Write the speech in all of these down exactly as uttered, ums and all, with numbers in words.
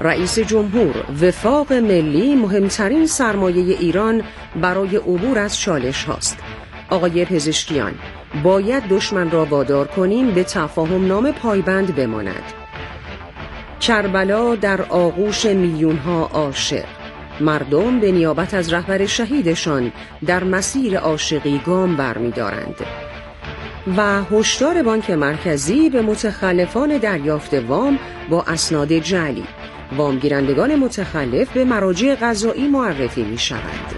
رئیس جمهور: وفاق ملی مهمترین سرمایه ایران برای عبور از چالش هاست. آقای پزشکیان: باید دشمن را وادار کنیم به تفاهم نامه پایبند بماند. کربلا در آغوش میلیون ها عاشق. مردم به نیابت از رهبر شهیدشان در مسیر عاشقی گام برمی‌دارند. و هشدار بانک مرکزی به متخلفان دریافت وام با اسناد جعلی. وامگیرندگان متخلف به مراجع قضایی معرفی می‌شوند.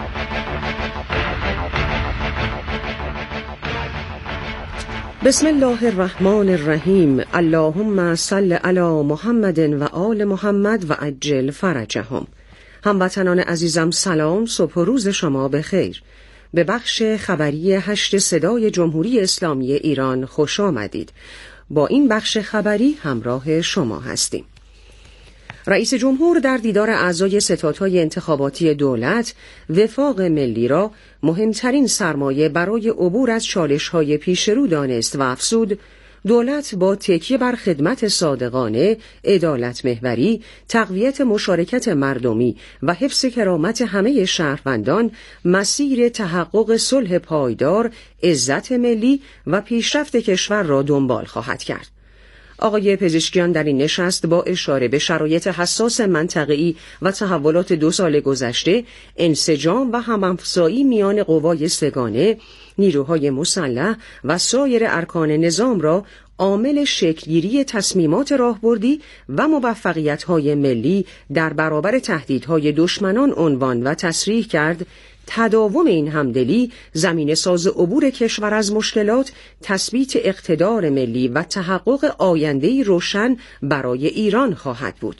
بسم الله الرحمن الرحیم. اللهم صل علی محمد و آل محمد و عجل فرجهم. هموطنان عزیزم سلام، صبح و روز شما بخیر. به بخش خبری هشت صدای جمهوری اسلامی ایران خوش آمدید. با این بخش خبری همراه شما هستیم. رئیس جمهور در دیدار اعضای ستادهای انتخاباتی دولت وفاق ملی را مهمترین سرمایه برای عبور از چالش‌های پیشرو دانست و افزود دولت با تکیه بر خدمت صادقانه، عدالت محوری، تقویت مشارکت مردمی و حفظ کرامت همه شهروندان مسیر تحقق صلح پایدار، عزت ملی و پیشرفت کشور را دنبال خواهد کرد. آقای پزشکیان در این نشست با اشاره به شرایط حساس منطقه‌ای و تحولات دو سال گذشته، انسجام و هم‌افزایی میان قوای سگانه، نیروهای مسلح و سایر ارکان نظام را عامل شکلگیری تصمیمات راهبردی و موفقیت‌های ملی در برابر تهدیدهای دشمنان عنوان و تصریح کرد. تداوم این همدلی زمینه ساز عبور کشور از مشکلات، تثبیت اقتدار ملی و تحقق آینده‌ای روشن برای ایران خواهد بود.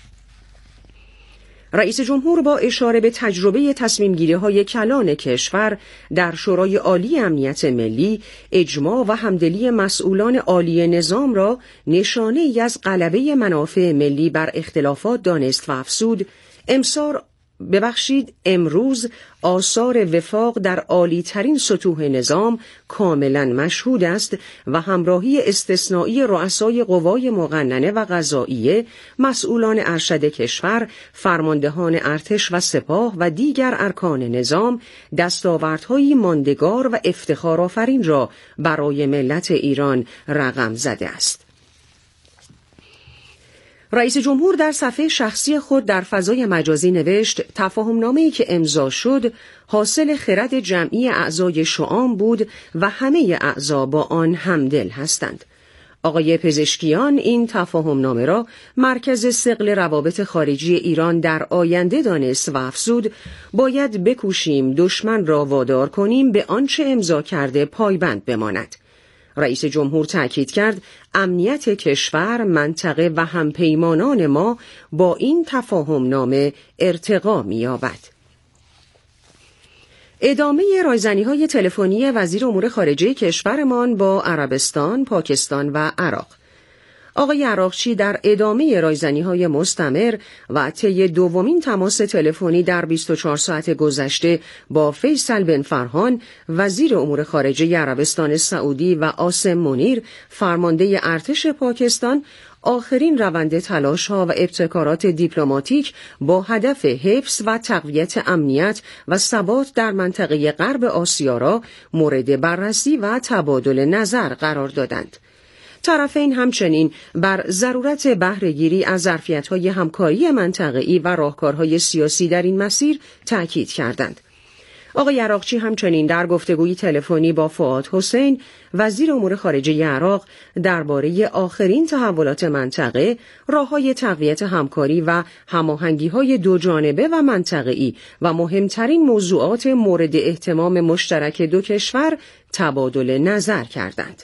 رئیس جمهور با اشاره به تجربه تصمیم‌گیری‌های کلان کشور در شورای عالی امنیت ملی، اجماع و همدلی مسئولان عالی نظام را نشانه‌ای از غلبه منافع ملی بر اختلافات دانست و افزود امسال ببخشید امروز آثار وفاق در عالی ترین سطوح نظام کاملا مشهود است و همراهی استثنایی رؤسای قوای مقننه و قضائیه، مسئولان ارشد کشور، فرماندهان ارتش و سپاه و دیگر ارکان نظام دستاوردهایی ماندگار و افتخارآفرین را برای ملت ایران رقم زده است. رئیس جمهور در صفحه شخصی خود در فضای مجازی نوشت تفاهم‌نامه‌ای که امضا شد حاصل خرد جمعی اعضای شعام بود و همه اعضا با آن همدل هستند. آقای پزشکیان این تفاهم‌نامه را مرکز ثقل روابط خارجی ایران در آینده دانست و افزود باید بکوشیم دشمن را وادار کنیم به آنچه امضا کرده پایبند بماند. رئیس جمهور تاکید کرد امنیت کشور، منطقه و همپیمانان ما با این تفاهم نامه ارتقا می‌یابد. ادامه رایزنی‌های تلفنی وزیر امور خارجه کشورمان با عربستان، پاکستان و عراق. آقای عراقچی در ادامه رایزنی‌های مستمر و طی دومین تماس تلفنی در بیست و چهار ساعت گذشته با فیصل بن فرحان وزیر امور خارجه عربستان سعودی و عاصم منیر فرمانده ارتش پاکستان آخرین روند تلاش‌ها و ابتکارات دیپلماتیک با هدف حفظ و تقویت امنیت و ثبات در منطقه غرب آسیا را مورد بررسی و تبادل نظر قرار دادند. طرفین همچنین بر ضرورت بهره‌گیری از ظرفیت‌های همکاری منطقه‌ای و راهکارهای سیاسی در این مسیر تأکید کردند. آقای عراقچی همچنین در گفتگوی تلفنی با فؤاد حسین وزیر امور خارجه عراق درباره آخرین تحولات منطقه، راه‌های تقویت همکاری و هماهنگی‌های دوجانبه و منطقه‌ای و مهمترین موضوعات مورد اهتمام مشترک دو کشور تبادل نظر کردند.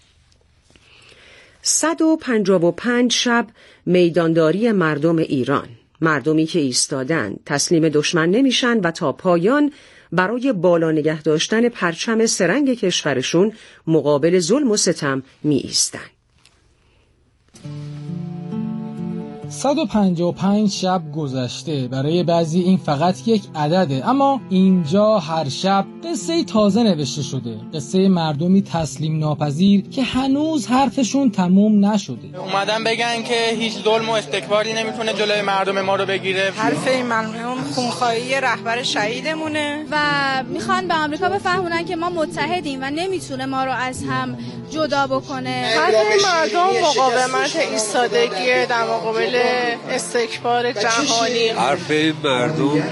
صد و پنجاه و پنج شب میدانداری مردم ایران، مردمی که ایستادن، تسلیم دشمن نمیشن و تا پایان برای بالا نگه داشتن پرچم سرنگ کشورشون مقابل ظلم و ستم می ایستن. صد و پنجاه و پنج شب گذشته. برای بعضی این فقط یک عدده، اما اینجا هر شب قصه تازه نوشته شده، قصه مردمی تسلیم ناپذیر که هنوز حرفشون تموم نشده. اومدن بگن که هیچ ظلم و استکباری نمیتونه جلوی مردم ما رو بگیره. حرف این مرحوم خونخواهی رهبر شهیدمونه و میخوان به آمریکا بفهمونن که ما متحدیم و نمیتونه ما رو از هم جدا بکنه. حرف این مردم مقاومت، ایستادگی در مقابل استکبار جهانی. حرف این مردم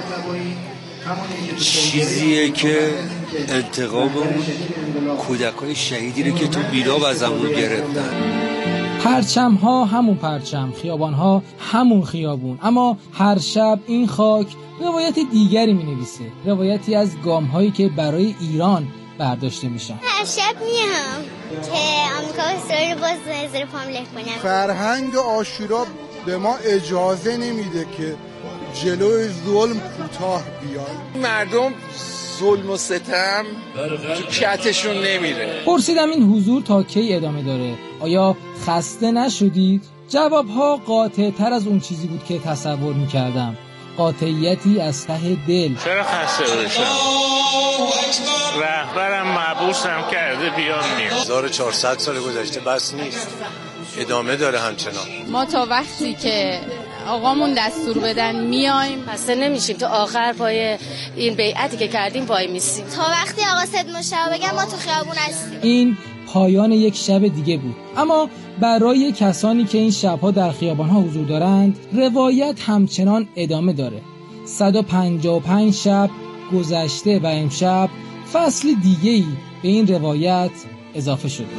چیزیه که انتقام اون کودکای شهیدی رو که تو مینا و زمون گرفتن. پرچم ها همون پرچم، خیابان ها همون خیابون، اما هر شب این خاک روایت دیگری می نویسه، روایتی از گام هایی که برای ایران برداشته میشن. هر شب میام که آمریکا اسرائیل رو باز زیر پام له کنم. فرهنگ عاشورا به ما اجازه نمیده که جلوی ظلم کوتاه بیان. مردم ظلم و ستم تو کتشون نمیره. پرسیدم این حضور تا کی ادامه داره؟ آیا خسته نشدید؟ جوابها قاطع تر از اون چیزی بود که تصور میکردم، قاطعیتی از ته دل. چرا خسته بشم؟ رهبرم محبوسم کرده بیان میاد. هزار و چهارصد سال گذشته بس نیست، ادامه داره همچنان. ما تا وقتی که آقامون دستور بدن میایم، خسته نمیشیم، تا آخر پای این بیعتی که کردیم پای میسیم. تا وقتی آقا سید مشتبه بگن ما تو خیابون هستیم. این پایان یک شب دیگه بود، اما برای کسانی که این شبها در خیابانها حضور دارند روایت همچنان ادامه داره. صد و پنجاه و پنج شب گذشته و امشب فصل دیگه‌ای به این روایت اضافه شده.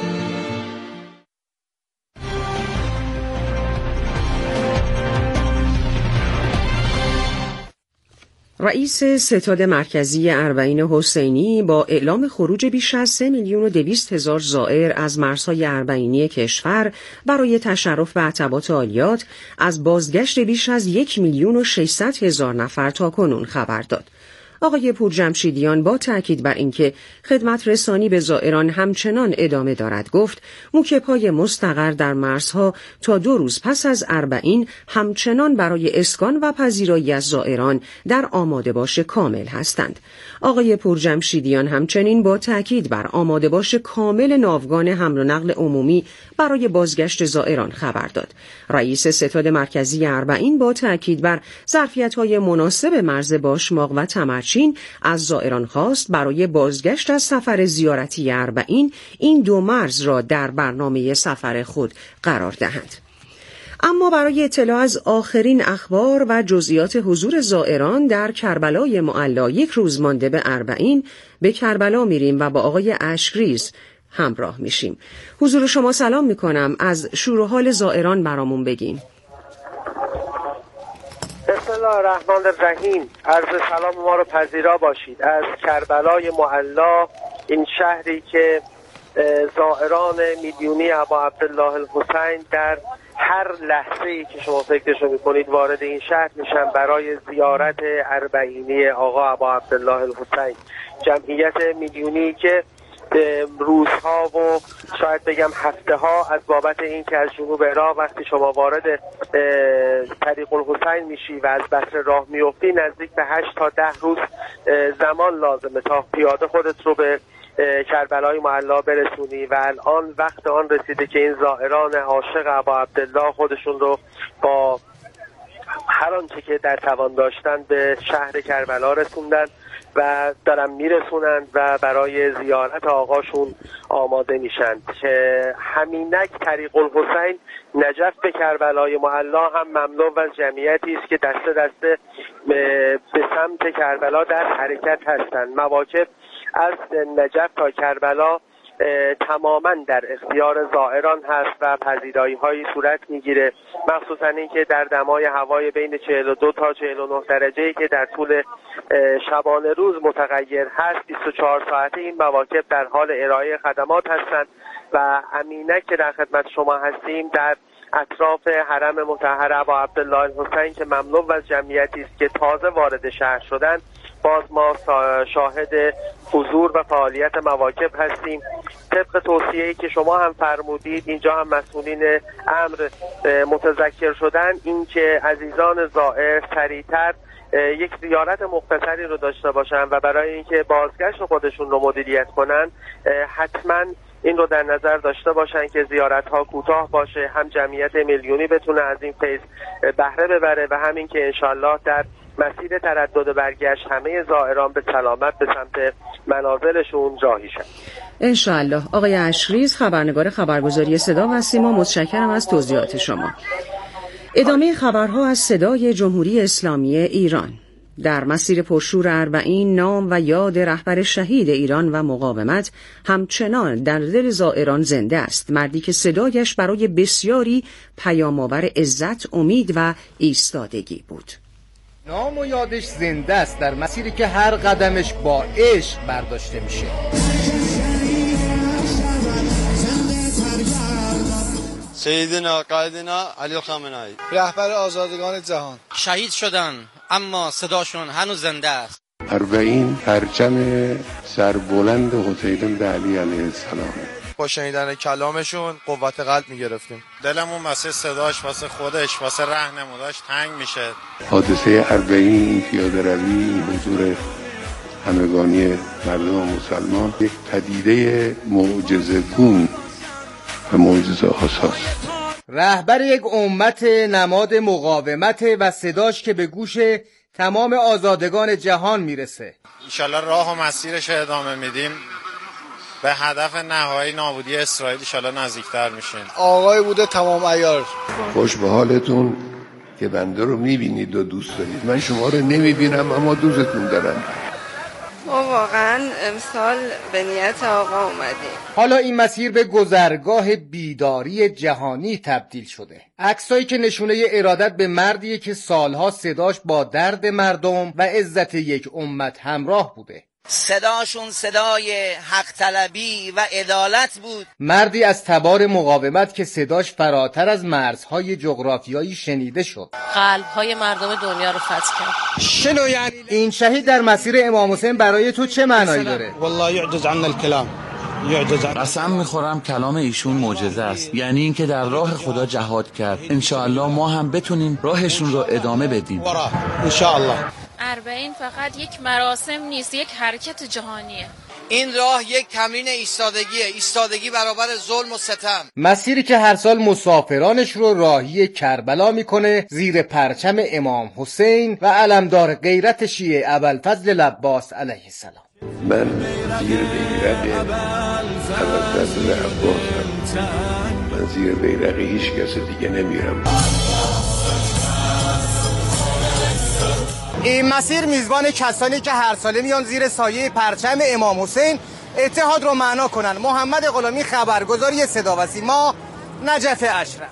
رئیس ستاد مرکزی اربعین حسینی با اعلام خروج بیش از سه میلیون و دویست هزار زائر از مرزهای اربعینی کشور برای تشرف به عتبات عالیات از بازگشت بیش از یک میلیون و ششصد هزار نفر تا کنون خبر داد. آقای پورجمشیدیان با تأکید بر اینکه خدمت رسانی به زائران همچنان ادامه دارد گفت موکب‌های مستقر در مرزها تا دو روز پس از اربعین همچنان برای اسکان و پذیرایی از زائران در آماده باش کامل هستند. آقای پورجمشیدیان همچنین با تأکید بر آماده باش کامل ناوگان حمل و نقل عمومی برای بازگشت زائران خبر داد. رئیس ستاد مرکزی اربعین با تأکید بر ظرفیت‌های مناسب مرز باشماق و تمرچین از زائران خواست برای بازگشت از سفر زیارتی اربعین این دو مرز را در برنامه سفر خود قرار دهند. اما برای اطلاع از آخرین اخبار و جزئیات حضور زائران در کربلای معلی یک روز مانده به اربعین به کربلا میریم و با آقای اشکریز همراه میشیم. حضور شما سلام میکنم، از شور و حال زائران برامون بگین. بسم الله الرحمن الرحیم. عرض سلام ما رو پذیرا باشید از کربلای معلی، این شهری که زائران میلیونی ابا عبدالله الحسین در هر لحظه‌ای که شما فکرشو میکنید وارد این شهر میشن برای زیارت اربعینی آقا ابا عبدالله الحسین. جمعیت میلیونی که روزها و شاید بگم هفته ها از بابت این که از جنوب عراق وقتی شما وارد طریق الحسین میشی و از بصره راه میفتی نزدیک به هشت تا ده روز زمان لازمه تا پیاده خودت رو به کربلای معلی برسونی و الان وقت آن رسیده که این زائران عاشق ابا عبدالله خودشون رو با هر آنچه که در توان داشتن به شهر کربلا رسوندن و دارن میرسونند و برای زیارت آقاشون آماده میشن که همینک طریق الحسین نجف به کربلای معلی هم مملو از جمعیتی است که دسته دسته به سمت کربلا در حرکت هستند. مواکب از نجف تا کربلا تماما در اختیار زائران هست و پذیرایی هایی صورت میگیره، مخصوصا اینکه در دمای هوای بین چهل و دو تا چهل و نه درجه‌ای که در طول شبانه روز متغیر هست بیست و چهار ساعته این مواکب در حال ارائه خدمات هستند و امینک که در خدمت شما هستیم در اطراف حرم مطهر ابا عبدالله الحسین که مملو از جمعیتی است که تازه وارد شهر شدن، باز ما شاهد حضور و فعالیت فعالیت مواکب هستیم. طبق توصیه‌ای که شما هم فرمودید، اینجا هم مسئولین امر متذکر شدن این که عزیزان زائر سریعتر یک زیارت مختصری رو داشته باشن و برای اینکه بازگشت خودشون رو مدیریت کنن حتما این رو در نظر داشته باشن که زیارت ها کوتاه باشه، هم جمعیت میلیونی بتونه از این فیض بهره ببره و همین که انشالله در مسیر تردد برگشت همه زائران به سلامت به سمت منازلشون راهی شن. انشالله. آقای اشریز، خبرنگار خبرگزاری صدا و سیما، متشکرم از توضیحات شما. ادامه خبرها از صدای جمهوری اسلامی ایران. در مسیر پرشور اربعین نام و یاد رهبر شهید ایران و مقاومت همچنان در دل زائران زنده است، مردی که صدایش برای بسیاری پیام‌آور عزت، امید و ایستادگی بود. نام و یادش زنده است در مسیری که هر قدمش با عشق برداشته میشه. سیدنا قائدنا علی خامنه‌ای، رهبر آزادگان جهان، شهید شدن اما صداشون هنوز زنده است. اربعین پرچم سربلند حسین بن علی علیه السلام. با شنیدن کلامشون قوت قلب میگرفتیم. دلمون واسه صداش، واسه خودش، واسه راهنموداش تنگ میشه. حادثه اربعین، پیاده روی، حضور همگانی مردم مسلمان یک پدیده معجزه‌گون و معجزه آساست. رهبر یک امت نماد مقاومت و صداش که به گوش تمام آزادگان جهان میرسه. انشالله راه و مسیرش ادامه میدیم، به هدف نهایی نابودی اسرائیل انشالله نزدیکتر میشیم. آقای بوده تمام عیار. خوش به حالتون که بنده رو میبینید و دوست دارید. من شما رو نمیبینم اما دوستتون دارم. ما واقعا امسال به نیت آقا اومدیم. حالا این مسیر به گذرگاه بیداری جهانی تبدیل شده. عکسایی که نشونه ارادت به مردیه که سالها صداش با درد مردم و عزت یک امت همراه بوده. صداشون صدای حق طلبی و عدالت بود. مردی از تبار مقاومت که صداش فراتر از مرزهای جغرافیایی شنیده شد. قلب‌های مردم دنیا رو فتح کرد. شنو یعنی این شهید در مسیر امام حسین برای تو چه معنایی داره؟ والله یعجز عنا الکلام. قسم میخورم کلام ایشون معجزه است، یعنی اینکه در راه خدا جهاد کرد. انشاءالله ما هم بتونیم راهشون رو ادامه بدیم. انشاءالله. اربعین فقط یک مراسم نیست، یک حرکت جهانیه. این راه یک تمرین ایستادگیه، ایستادگی برابر ظلم و ستم. مسیری که هر سال مسافرانش رو راهی کربلا میکنه زیر پرچم امام حسین و علمدار غیرت شیعه ابوالفضل العباس علیه السلام. من زیر بیرق ابوالفضل عباسم، من زیر بیرق هیچ کس دیگه نمیرم. این مسیر میزبان کسانی که هر ساله میان زیر سایه پرچم امام حسین اتحاد رو معنا کنن. محمد غلامی، خبرگزاری صدا و سیما، نجف اشرف.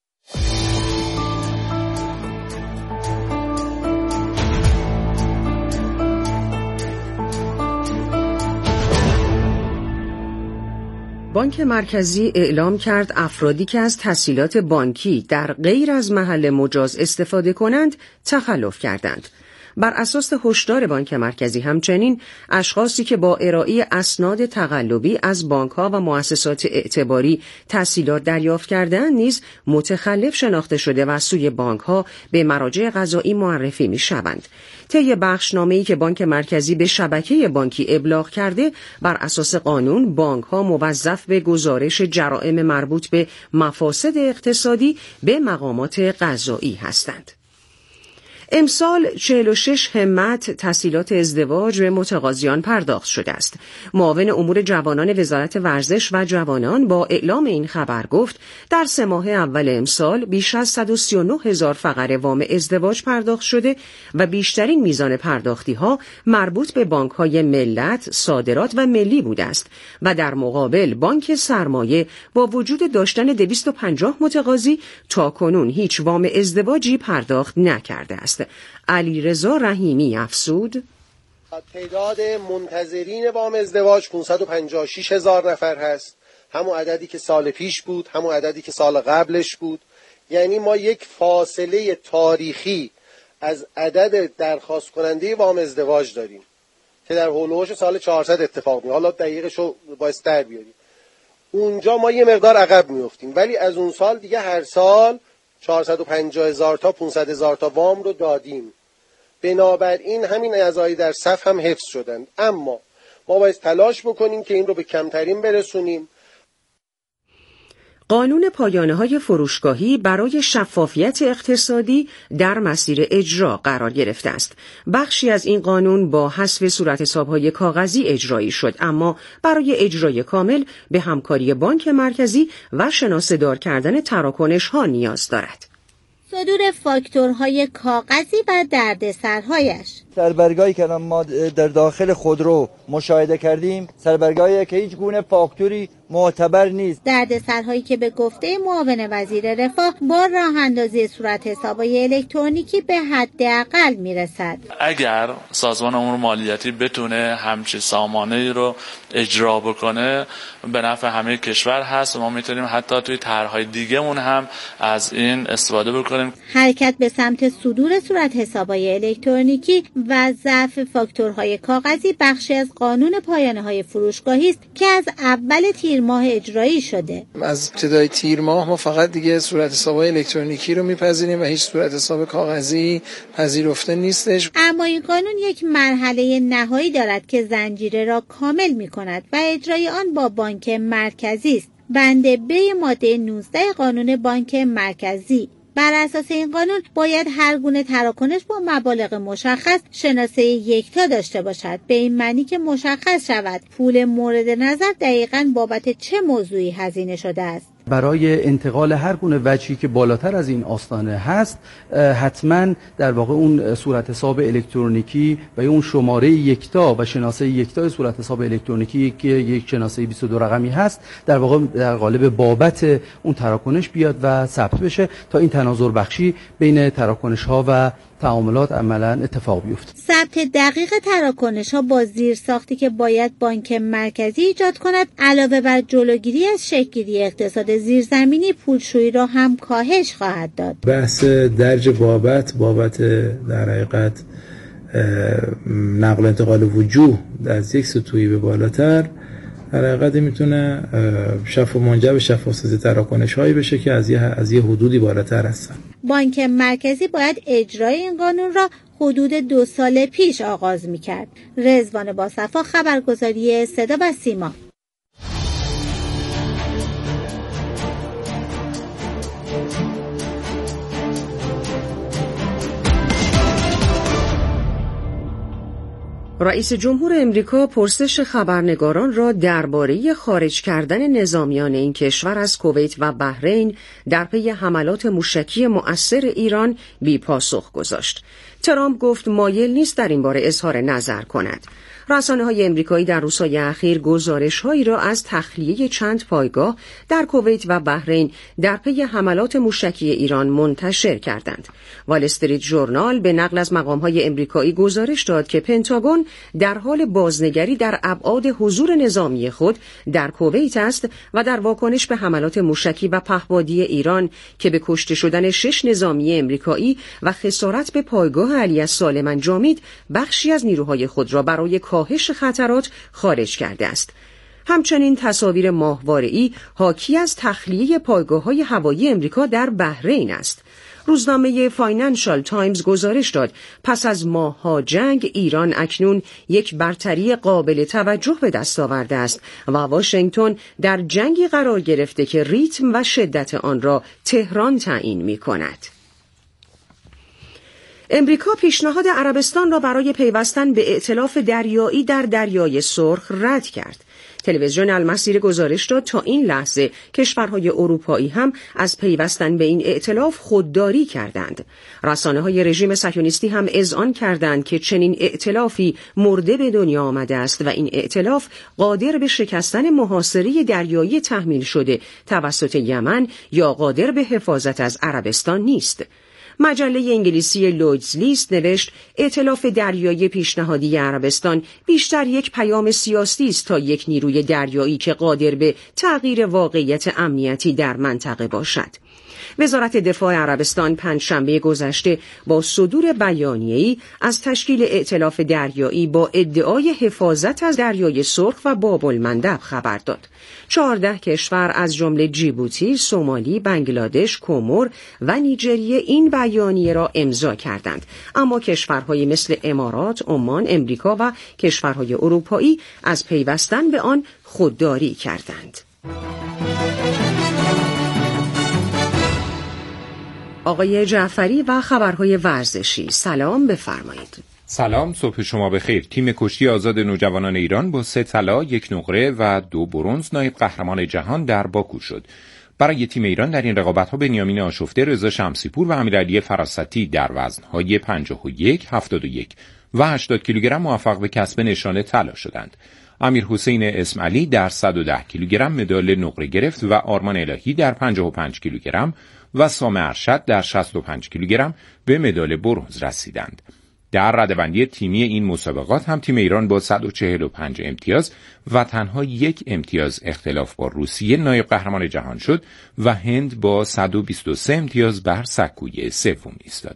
بانک مرکزی اعلام کرد افرادی که از تسهیلات بانکی در غیر از محل مجاز استفاده کنند تخلف کردند. بر اساس هشدار بانک مرکزی همچنین اشخاصی که با ارائه اسناد تقلبی از بانک‌ها و مؤسسات اعتباری تسهیلات دریافت کردند نیز متخلف شناخته شده و سوی بانک‌ها به مراجع قضایی معرفی می‌شوند. طی بخشنامه‌ای که بانک مرکزی به شبکه بانکی ابلاغ کرده، بر اساس قانون بانک‌ها موظف به گزارش جرائم مربوط به مفاسد اقتصادی به مقامات قضایی هستند. امسال چهل و شش همت تسهیلات ازدواج به متقاضیان پرداخت شده است. معاون امور جوانان وزارت ورزش و جوانان با اعلام این خبر گفت در سه ماه اول امسال بیش از صد و سی و نه هزار فقره وام ازدواج پرداخت شده و بیشترین میزان پرداختی ها مربوط به بانک های ملت، صادرات و ملی بوده است و در مقابل بانک سرمایه با وجود داشتن دویست و پنجاه متقاضی تاکنون هیچ وام ازدواجی پرداخت نکرده است. علیرضا رحیمی افزود: تعداد منتظرین وام ازدواج پانصد و پنجاه و شش هزار نفر هست، همون عددی که سال پیش بود، همون عددی که سال قبلش بود. یعنی ما یک فاصله تاریخی از عدد درخواست کننده وام ازدواج داریم. که در هولوش سال چهارصد اتفاق میفته. حالا دقیقشو باید در بیاریم. اونجا ما یه مقدار عقب میافتیم، ولی از اون سال دیگه هر سال چهارصد و پنجاه هزار تا پانصد هزار تا وام رو دادیم. بنابراین همین اعضای در صف هم حفظ شدند، اما ما باید تلاش بکنیم که این رو به کمترین برسونیم. قانون پایانه‌های فروشگاهی برای شفافیت اقتصادی در مسیر اجرا قرار گرفته است. بخشی از این قانون با حذف صورتحساب‌های کاغذی اجرایی شد، اما برای اجرای کامل به همکاری بانک مرکزی و شناسه‌دار کردن تراکنش‌ها نیاز دارد. صدور فاکتورهای کاغذی و دردسرهایش. سربرگاهی که ما در داخل خودرو مشاهده کردیم، سربرگاهی که هیچ گونه فاکتوری معتبر نیست. دردسرهایی که به گفته معاون وزیر رفاه با راه اندازی صورت حساب‌های الکترونیکی به حداقل میرسد. اگر سازمان امور مالیاتی بتونه همچین سامانه‌ای رو اجرا بکنه به نفع همه کشور هست و ما میتونیم حتی توی طرح‌های دیگه‌مون هم از این استفاده بکنیم. حرکت به سمت صدور صورت حساب‌های الکترونیکی و ضعف فاکتورهای کاغذی بخشی از قانون پایانه‌های فروشگاهی است که از اول تیر ماه اجرایی شده. از ابتدای تیر ماه ما فقط دیگه صورت حساب‌های الکترونیکی رو میپذیریم و هیچ صورت حساب کاغذی پذیرفته نیستش. اما این قانون یک مرحله نهایی دارد که زنجیره را کامل می‌کند و اجرای آن با بانک مرکزی است. بند ب ماده نوزده قانون بانک مرکزی. بر اساس این قانون باید هر گونه تراکنش با مبالغ مشخص شناسه یکتا داشته باشد، به این معنی که مشخص شود پول مورد نظر دقیقاً بابت چه موضوعی هزینه شده است. برای انتقال هر گونه وجهی که بالاتر از این آستانه هست حتما در واقع اون صورت حساب الکترونیکی و اون شماره یکتا و شناسه یکتا صورت حساب الکترونیکی که یک شناسه بیست و دو رقمی هست در واقع در قالب بابت اون تراکنش بیاد و ثبت بشه تا این تناظر بخشی بین تراکنش ها و تعاملات عملاً اتفاق بیفته. ثبت دقیق تراکنش ها با زیرساختی که باید بانک مرکزی ایجاد کند علاوه بر جلوگیری از شکل‌گیری اقتصاد زیرزمینی پولشویی را هم کاهش خواهد داد. بحث درج بابت بابت در حقیقت نقل و انتقال وجوه از یک سطوحی به بالاتر در حقیقت میتونه شفاف منجر به شفاف‌سازی تراکنش هایی بشه که از یه از یه حدودی بالاتر هستن. بانک مرکزی باید اجرای این قانون را حدود دو سال پیش آغاز میکرد. رضوان باصفا، خبرگزاری صدا و سیما. رئیس جمهور امریکا پرسش خبرنگاران را درباره خارج کردن نظامیان این کشور از کویت و بحرین در پی حملات موشکی مؤثر ایران بی پاسخ گذاشت. ترامپ گفت مایل نیست در این باره اظهار نظر کند. رسانه‌های امریکایی در روزهای اخیر گزارش‌هایی را از تخلیه چند پایگاه در کویت و بحرین در پی حملات موشکی ایران منتشر کردند. وال استریت ژورنال به نقل از مقام‌های امریکایی گزارش داد که پنتاگون در حال بازنگری در ابعاد حضور نظامی خود در کویت است و در واکنش به حملات موشکی و پهپادی ایران که به کشته شدن شش نظامی امریکایی و خسارت به پایگاه علی السالم انجامید، بخشی از نیروهای خود را برای کاهش خطرات خارج کرده است. همچنین تصاویر ماهواره‌ای حاکی از تخلیه پایگاه‌های هوایی امریکا در بحرین است. روزنامه فاینانشال تایمز گزارش داد پس از ماه‌ها جنگ ایران اکنون یک برتری قابل توجه به دست آورده است و واشنگتن در جنگی قرار گرفته که ریتم و شدت آن را تهران تعیین می‌کند. امریکا پیشنهاد عربستان را برای پیوستن به ائتلاف دریایی در دریای سرخ رد کرد. تلویزیون المسیر گزارش داد تا این لحظه کشورهای اروپایی هم از پیوستن به این ائتلاف خودداری کردند. رسانه‌های رژیم صهیونیستی هم اذعان کردند که چنین ائتلافی مرده به دنیا آمده است و این ائتلاف قادر به شکستن محاصره دریایی تحمیل شده توسط یمن یا قادر به حفاظت از عربستان نیست. مجله انگلیسی لویدز لیست نوشت ائتلاف دریایی پیشنهادی عربستان بیشتر یک پیام سیاسی است تا یک نیروی دریایی که قادر به تغییر واقعیت امنیتی در منطقه باشد. وزارت دفاع عربستان پنجشنبه گذشته با صدور بیانیه‌ای از تشکیل ائتلاف دریایی با ادعای حفاظت از دریای سرخ و باب المندب خبر داد. چهارده کشور از جمله جیبوتی، سومالی، بنگلادش، کومور و نیجریه این بیانیه را امضا کردند، اما کشورهای مثل امارات، عمان، امریکا و کشورهای اروپایی از پیوستن به آن خودداری کردند. آقای جعفری و خبرهای ورزشی، سلام، بفرمایید. سلام، صبح شما بخیر. تیم کشتی آزاد نوجوانان ایران با سه طلا، یک نقره و دو برنز نایب قهرمان جهان در باکو شد. برای تیم ایران در این رقابت‌ها بنیامین آشفته، رضا شمسی‌پور و امیرعلی فراستی در وزن‌های پنجاه و یک، هفتاد و یک و هشتاد کیلوگرم موفق به کسب نشان طلا شدند. امیر حسین اسماعیلی در صد و ده کیلوگرم مدال نقره گرفت و آرمان الهی در پنجاه و پنج کیلوگرم و سام ارشد در شصت و پنج کیلوگرم به مدال برنز رسیدند. در رده‌بندی تیمی این مسابقات هم تیم ایران با صد و چهل و پنج امتیاز و تنها یک امتیاز اختلاف با روسیه نایب قهرمان جهان شد و هند با صد و بیست و سه امتیاز بر سکوی سوم ایستاد.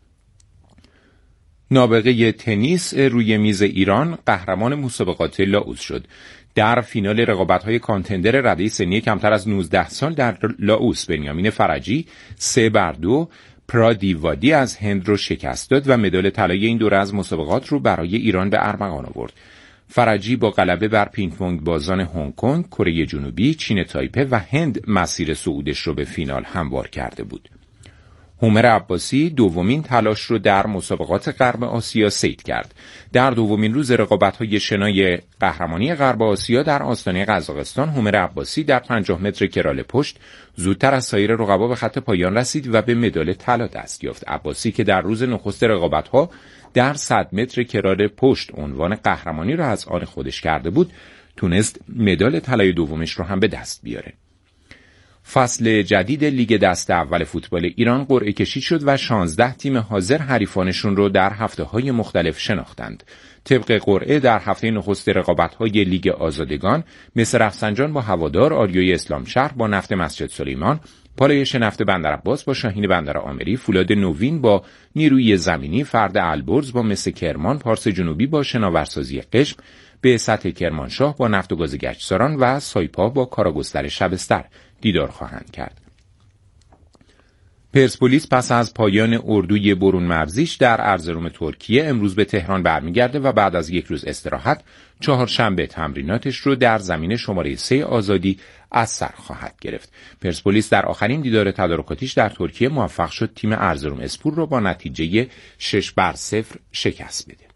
نابغه تنیس روی میز ایران قهرمان مسابقات لاوس شد. در فینال رقابت‌های کانتندر رده سنی کمتر از نوزده سال در لاوس بنیامین فرجی سه بر دو پرادیوادی از هند رو شکست داد و مدال طلای این دوره از مسابقات رو برای ایران به ارمغان آورد. فرجی با غلبه بر پینگ پونگ بازان هنگ کنگ، کره جنوبی، چین تایپه و هند مسیر صعودش رو به فینال هموار کرده بود. هومر عباسی دومین تلاش رو در مسابقات غرب آسیا صید کرد. در دومین روز رقابت‌های شنای قهرمانی غرب آسیا در آستانه قزاقستان، هومر عباسی در پنجاه متر کرال پشت زودتر از سایر رقبا به خط پایان رسید و به مدال طلا دست یافت. عباسی که در روز نخست رقابت‌ها در صد متر کرال پشت عنوان قهرمانی را از آن خودش کرده بود، تونست مدال طلای دومش رو هم به دست بیاره. فصل جدید لیگ دسته اول فوتبال ایران قرعه کشی شد و شانزده تیم حاضر حریفانشون رو در هفته‌های مختلف شناختند. طبق قرعه در هفته نخست رقابت‌های لیگ آزادگان، مصر رفسنجان با هوادار، آریای اسلام شهر با نفت مسجد سلیمان، پالایش نفت بندرعباس با شاهین بندر آمری، فولاد نوین با نیروی زمینی، فرد البرز با مس کرمان، پارس جنوبی با شناورسازی قشم، به سطح کرمانشاه با نفت و گاز گچساران و سایپا با کاراگستر شبستر دیدار خواهند کرد. پرسپولیس پس از پایان اردوی برون مرزیش در ارزروم ترکیه امروز به تهران برمیگرده و بعد از یک روز استراحت چهارشنبه تمریناتش رو در زمین شماره سه آزادی از سر خواهد گرفت. پرسپولیس در آخرین دیدار تدارکاتیش در ترکیه موفق شد تیم ارزروم اسپور رو با نتیجه شش بر صفر شکست بده.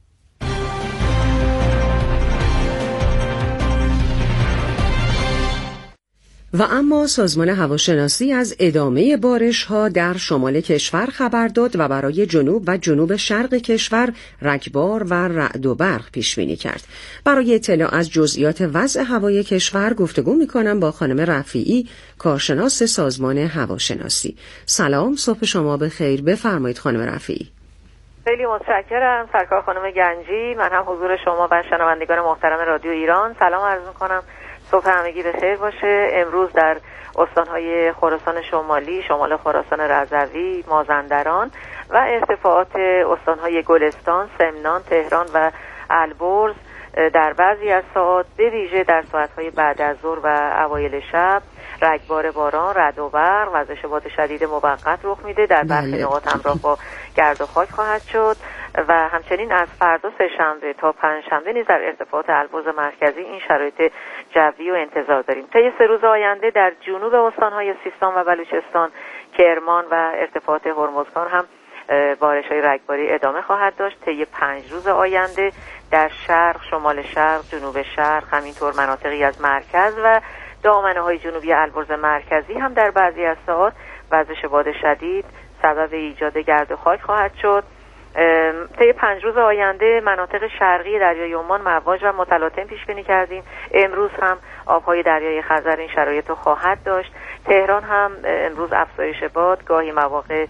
و اما سازمان هواشناسی از ادامه بارش‌ها در شمال کشور خبر داد و برای جنوب و جنوب شرق کشور رگبار و رعد و برق پیش بینی کرد. برای اطلاع از جزئیات وضع هوای کشور گفتگو می‌کنم با خانم رفیعی، کارشناس سازمان هواشناسی. سلام، صبح شما بخیر. بفرمایید خانم رفیعی. خیلی متشکرم سرکار خانم گنجی. من هم حضور شما و شنوندگان محترم رادیو ایران سلام عرض می‌کنم. صبح همگی بخیر باشه. امروز در استانهای خراسان شمالی، شمال خراسان رضوی، مازندران و ارتفاعات استانهای گلستان، سمنان، تهران و البرز در بعضی از ساعات، به ویژه در ساعتهای بعد از ظهر و اوایل شب، رگبار باران، رعد و برق، وزش باد شدید موقت رخ میده. در برخی نقاط همراه با گرد و خاک خواهد شد و همچنین از فردا سه‌شنبه تا پنجشنبه نیز در ارتفاعات البرز مرکزی این شرایط جوی و انتظار داریم. طی سه روز آینده در جنوب استان‌های سیستان و بلوچستان، کرمان و ارتفاعات هرمزگان هم بارش‌های رگباری ادامه خواهد داشت. طی پنج روز آینده در شرق، شمال شرق، جنوب شرق، همینطور مناطقی از مرکز و دامنه‌های جنوبی البرز مرکزی هم در بعضی از ساعات وزش باد شدید سبب ایجاد گرد و خاک خواهد شد. طی پنج روز آینده مناطق شرقی دریای عمان مواج و متلاطم پیش بینی کردیم. امروز هم آبهای دریای خزر این شرایط رو خواهد داشت. تهران هم امروز افزایش باد، گاهی مواقع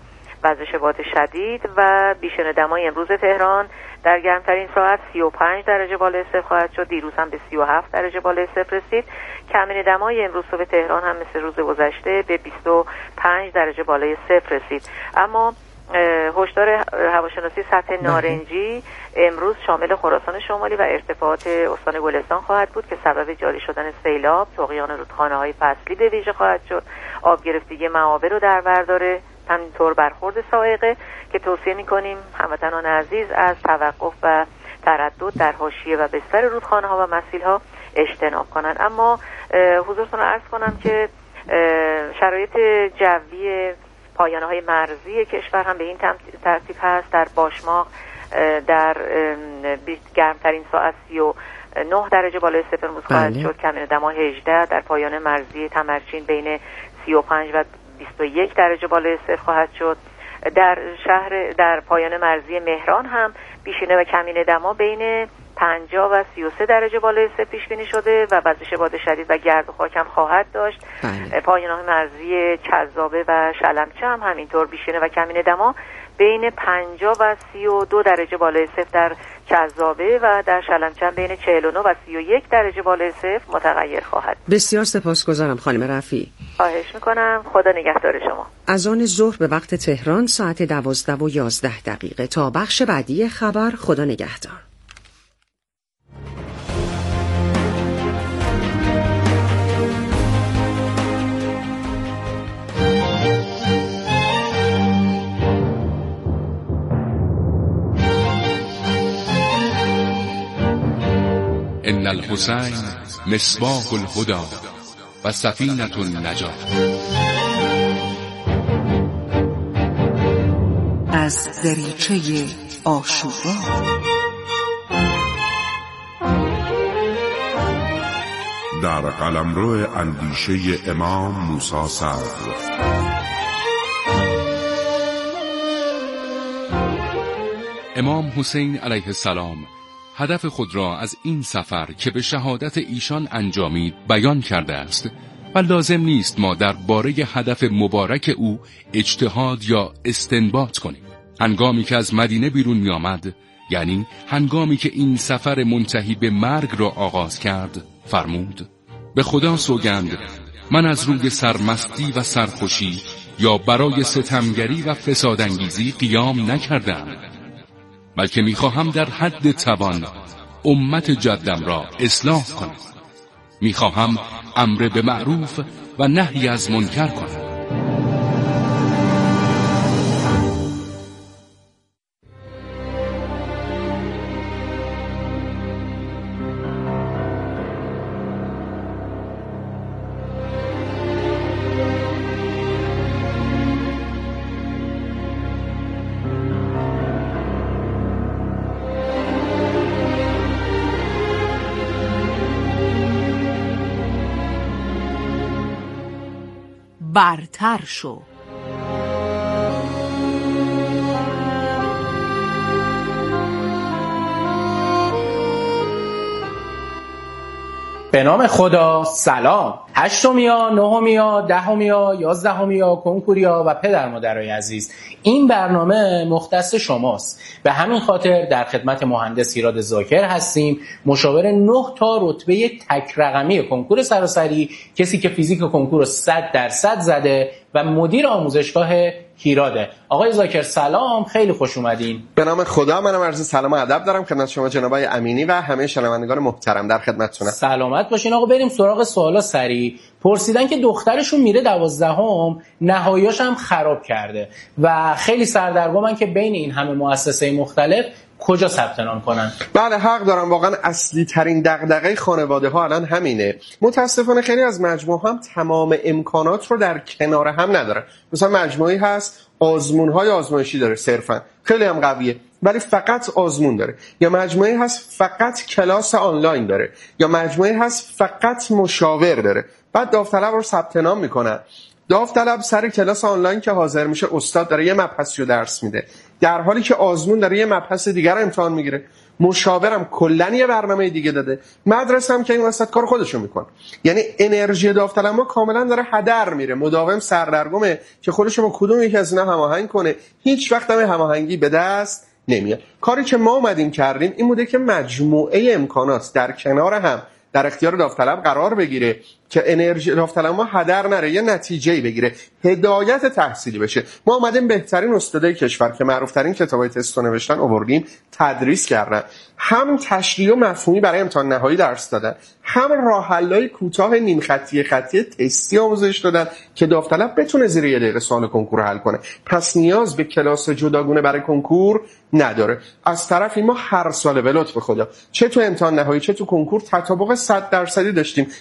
وزش باد شدید و بیشتر دمای امروز تهران در گرمترین ساعت سی و پنج درجه بالای صفر خواهد شد. دیروز هم به سی و هفت درجه بالای صفر رسید. کمین دمای امروز صبح تهران هم مثل روز گذشته به بیست و پنج درجه بالای صفر رسید. اما هشدار هواشناسی سطح نارنجی امروز شامل خراسان شمالی و ارتفاعات استان گلستان خواهد بود که سبب جاری شدن سیلاب، طغیان رودخانه‌های فصلی به ویژه خواهد شد. آب گرفتگی معابر رو در بر داره، همینطور برخورد صاعقه که توصیه می‌کنیم هموطنان عزیز از توقف و تردد در حاشیه و بستر رودخانه‌ها و مسیل‌ها اجتناب کنند. اما حضورتون رو عرض کنم که شرایط جوی پایانه‌های مرزی کشور هم به این ترتیب هست. در باشماق در گرمترین ساعت سی و نه درجه بالای صفر روز خواهد شد. کمین دما هجده. در پایان مرزی تمرچین بین سی و پنج و بیست و یک درجه بالای صفر خواهد شد. در شهر در پایان مرزی مهران هم بیشینه و کمین دما بین پنجاه و سی و سه درجه بالای صفر پیش بینی شده و وزش باد شدید و گرد و خاک هم خواهد داشت. پایان مرزی چذابه و شلمچه هم همینطور بیشینه و کمین دما بین پنجاه و سی و دو درجه بالای صفر در چذابه و در شلمچه بین چهل و نه و سی و یک درجه بالای صفر متغیر خواهد. بسیار سپاسگزارم خانم رفیعی. خواهش میکنم. خدا نگهدار شما. از آن ظهر به وقت تهران ساعت دوازده و یازده دقیقه تا بخش بعدی خبر. خدا نگهدار. ان الحسین مصباح الهدى و سفینة النجات. از دریچه عاشورا در قلمرو اندیشه امام موسی صدر. امام حسین علیه السلام هدف خود را از این سفر که به شهادت ایشان انجامید بیان کرده است و لازم نیست ما در باره هدف مبارک او اجتهاد یا استنباط کنیم. هنگامی که از مدینه بیرون می آمد، یعنی هنگامی که این سفر منتهی به مرگ را آغاز کرد، فرمود: به خدا سوگند من از روی سرمستی و سرخوشی یا برای ستمگری و فسادانگیزی قیام نکردم، بلکه میخواهم در حد توان امت جدم را اصلاح کنم. میخواهم امر به معروف و نهی از منکر کنم. برتر شو. به نام خدا. سلام. هشتمیا، نهمیا، دهمیا، یازدهمیا، کنکوریا و پدر مادرای عزیز، این برنامه مختص شماست. به همین خاطر در خدمت مهندس ایراد زاکر هستیم، مشاور نه تا رتبه تک رقمی کنکور سراسری، کسی که فیزیک کنکور رو صد درصد زده و مدیر آموزشگاه هیراده. آقای زاکر سلام، خیلی خوش اومدین. به نام خدا. منم عرض سلام و ادب دارم خدمت شما جناب آقای امینی و همه شنوندگان محترم. در خدمتتونم. سلامت باشین. آقا بریم سراغ سوالا سری. پرسیدن که دخترشون میره دوازدهم، نهاییاش هم خراب کرده و خیلی سردرگمن که بین این همه مؤسسه مختلف کجا ثبت نام کنن. بله حق دارم. واقعا اصلی ترین دغدغه خانواده ها الان همینه. متاسفانه خیلی از مجموعه هم تمام امکانات رو در کنار هم نداره. مثلا مجموعی هست آزمون های آزمایشی داره صرفا، خیلی هم قویه ولی فقط آزمون داره، یا مجموعی هست فقط کلاس آنلاین داره، یا مجموعی هست فقط مشاور داره. بعد داوطلب رو ثبت نام میکنن. داوطلب سر کلاس آنلاین که حاضر میشه استاد داره یه مبحثی رو درس میده، در حالی که آزمون داره یه مبحث دیگر رو امتحان میگیره. مشاورم کلا یه برنامه دیگه داده، مدرسه هم که این وسط کار خودشو میکنه. یعنی انرژی داوطلب ما کاملا داره هدر میره، مداوم سردرگمه که خودشو با کدوم یکی از اینا هماهنگ کنه، هیچ وقت هم هماهنگی به دست نمیاد. کاری که ما اومدیم کردیم این بوده که مجموعه امکانات در کنار هم در اختیار داوطلب قرار بگیره که انرژی داوطلب ما هدر نره، یه نتیجه‌ای بگیره، هدایت تحصیلی بشه. ما اومدیم بهترین استادای کشور که معروف‌ترین کتابای تست رو نوشتن آوردیم تدریس کردن، هم تشریح و مفهومی برای امتحان نهایی درس دادن، هم راه حل‌های کوتاه نیم خطی خطی تستی آموزش دادن که داوطلب بتونه زیر یه دقیقه سوال کنکور حل کنه. پس نیاز به کلاس جداگونه برای کنکور نداره. از طرفی ما هر سال به لطف خدا چه تو امتحان نهایی چه تو کنکور تطابق صد درصدی داشتیم